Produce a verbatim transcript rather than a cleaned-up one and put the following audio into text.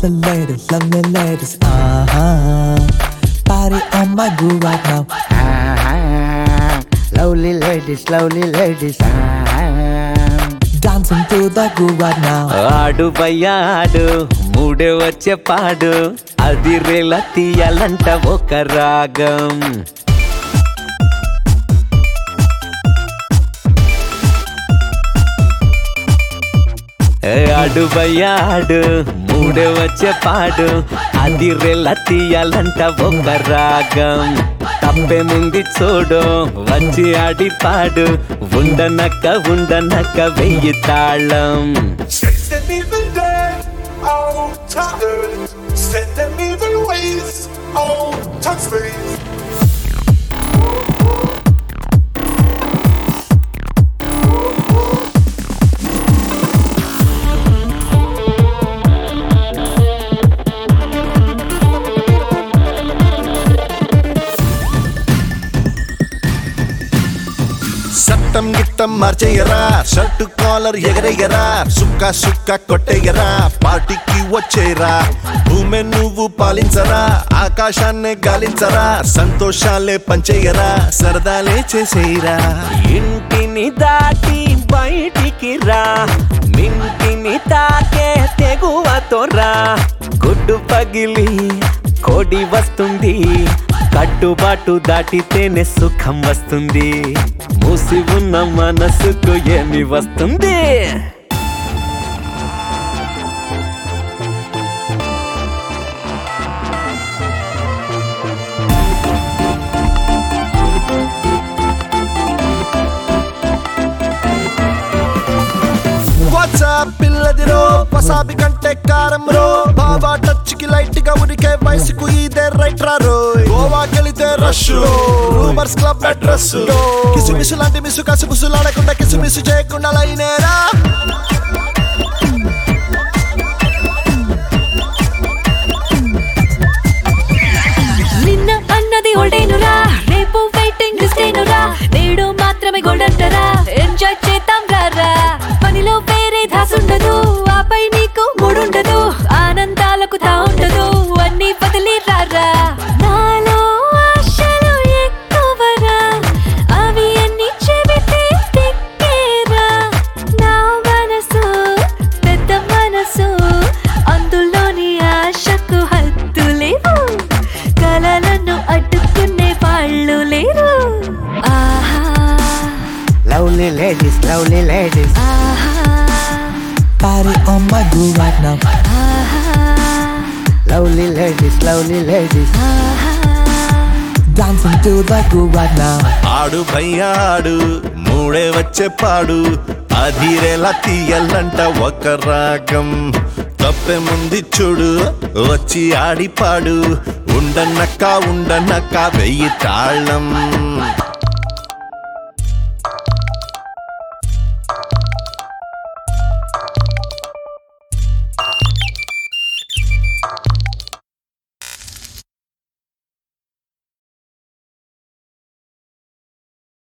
lovely ladies, lovely ladies, uh-huh. Party on my groove right now. Ah, lovely ladies, lovely ladies. Ah, Dancing to the groove right now. ఆడు బయ్యాడు మూడే వచ్చే పాడు అది రేలా తీయాలంట ఒక రాగం. ఆడు బయ్యాడు మూడే వచ్చే పాడు అది రేలా తీయాలంట ఒక రాగం. తప్పేముంది చూడు వచ్చి ఆడి పాడు ఉండనక్క ఉండనక్క వెయ్యి తాళం. Set them even there, oh, tired. Set them even ways, oh, touch face. సట్టం గిట్టం మార్చేయరా షర్టు కాలర్ ఎగరేయరా సుక్క సుక్క కొట్టేయరా పార్టీకి వచ్చేయరా భూమి నువ్వు పాలించరా ఆకాశాన్నే గాలించరా సంతోషాలే పంచేయరా సరదాలే చేసేయరా. ఇంటిని దాటి బయటికి రా మింటిని తాకే తెగువతో రా గుడ్డు పగిలి కోడి వస్తుంది కట్టుబాటు దాటితేనే సుఖం వస్తుంది మూసి ఉన్న మనసుకు ఏమి వస్తుంది. పిల్లదిరో వసాబి కంటే కారం రో బాబా టచ్ కి లైట్ గా ఉరికే వయసుకు ఇదే రైట్ రా రో గోవా కెళితే రష్ రూమర్స్ క్లబ్ అడ్రస్ కిసు మిసు లాంటి మిసు కసు బుసులాడకుండా కిసు మిసు చేయకుండా లైనేరా. నిన్న అన్నది ఓల్డేనురా రేపు వెయిటింగ్ లిస్టేనురా నేడు మాత్రమే గోల్డంటరా ఎంజాయ్ చేద్దాం రారా పనిలో వేరే దాసుండదు ఆపై నీకు మూడుండదు ఆనందాలకు తా ఉండదు అన్ని బదిలీ రారా. నాలో ఆశలు ఎక్కువరా అవి అన్ని చెబితే తిక్కేరా నా మనసు పెద్ద మనసు అందులోని ఆశకు హద్దు లేవు కలలను అడ్డుకునే వాళ్ళు లేరు. ఆహా lovely ladies, lovely ladies. ఆహా Party on my groove right now. ఆహా Lovely ladies, lovely ladies. ఆహా Dancing to the groove right now. ఆడు భయ్యాడు మూడే వచ్చే పాడు అధీరేలా తీయాలంట ఒక రాగం. తప్పే ముందు చూడు వచ్చి ఆడి పాడు ఉండనక్క ఉండనక్క వెయ్యి తాళం.